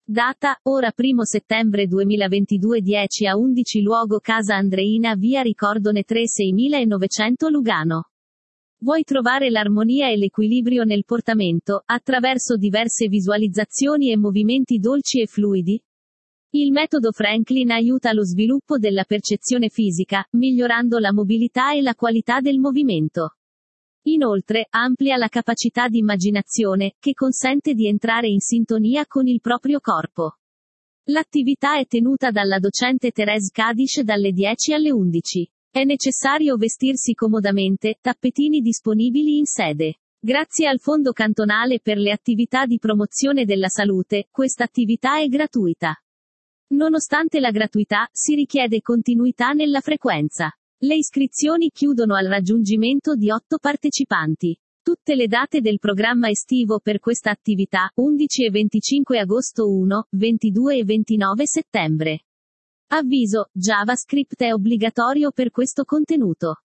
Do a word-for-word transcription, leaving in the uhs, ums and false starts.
Data, ora primo settembre duemilaventidue dieci a undici luogo Casa Andreina via Ricordone tre seimilanovecento Lugano. Vuoi trovare l'armonia e l'equilibrio nel portamento, attraverso diverse visualizzazioni e movimenti dolci e fluidi? Il metodo Franklin aiuta lo sviluppo della percezione fisica, migliorando la mobilità e la qualità del movimento. Inoltre, amplia la capacità di immaginazione, che consente di entrare in sintonia con il proprio corpo. L'attività è tenuta dalla docente Thérèse Kadish dalle dieci alle undici. È necessario vestirsi comodamente, tappetini disponibili in sede. Grazie al Fondo Cantonale per le attività di promozione della salute, questa attività è gratuita. Nonostante la gratuità, si richiede continuità nella frequenza. Le iscrizioni chiudono al raggiungimento di otto partecipanti. Tutte le date del programma estivo per questa attività, undici e venticinque agosto uno, ventidue e ventinove settembre. Avviso, JavaScript è obbligatorio per questo contenuto.